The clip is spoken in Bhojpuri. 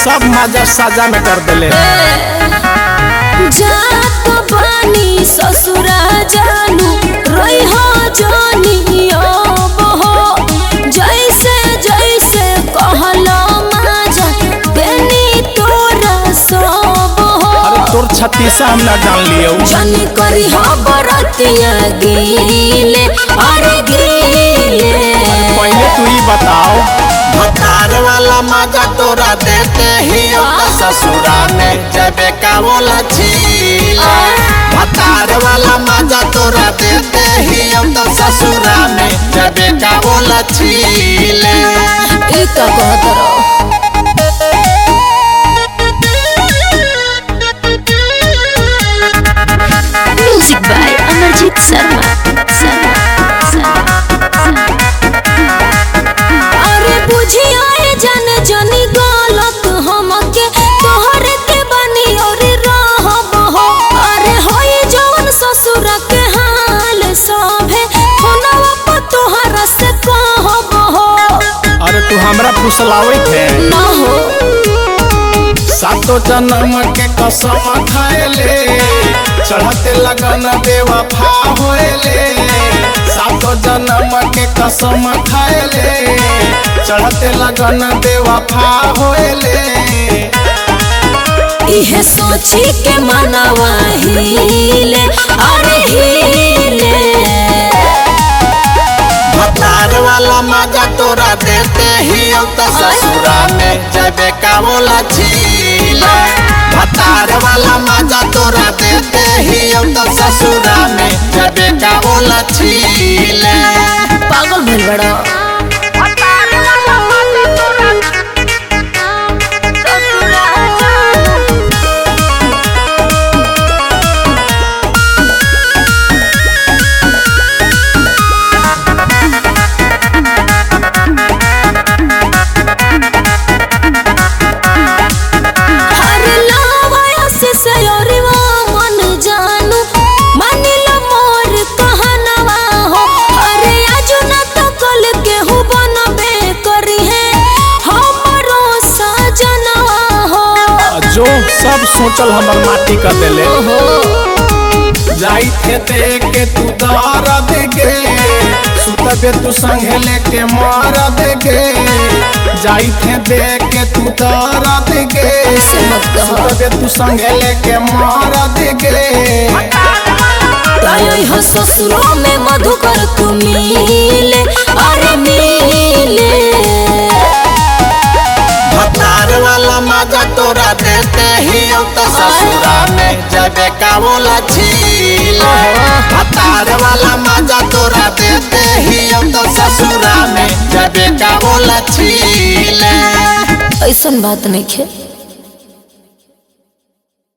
सब मजा साजा में कर देले। जात बानी ससुरा जानू रही हो जानी अब हो जैसे जैसे कहला मजा देनी तोरा सब हो। अरे तोर छत्तीसा हम ना जान लियो जानी करी हो बरतिया गीले अरे गीले। पहले तू ही बताओ भतार वाला मजा तोरा देते ही ससुरा में जबे का बोला छीले। भतार वाला मजा तोरा देते ही ससुरा में जबे का बोला छीले। एक कहत रहो म्यूजिक बाय अमरजीत शर्मा। अरे बुझिया जन जनी गलत हमके तोहरे के बनी और रहब हो। अरे होई जवन ससुर के हाल सभे फोनवा पर तोहरा से कहब हो। अरे तू हमरा फुसलावे थे ना हो सातो जन्म के कसम खाएले चढ़ते लगन बेवफा होएले। सातो जन्म के कसम खाएले चढ़ते लगन बेवफा होएले। इहे सोची के मनवा हिले अरे हिले। भतार वाला मजा तोरा देते ही ससुरा में जबे का बोला छीले। भतार वाला मजा तोरा देते ही ससुरा में जबे का बोला छीले। पागल भेल बड़ा जो सब सोचल हमर माटी कर देले। जाई थे देख के तू दर्द गे सुतबे तू संगे लेके मार देगे। जाई थे देख के तू दर्द गे सुतबे तू संगे लेके मार देगे। हो ससुरों में मधुकर तू मिले अरे मिले। भतार वाला मजा तोरा देते ही ससुरा में जबे का बोला छीले। भतार वाला मजा तोरा देते ही ससुरा में जबे का बोला छीले। ऐसन बात नहीं है।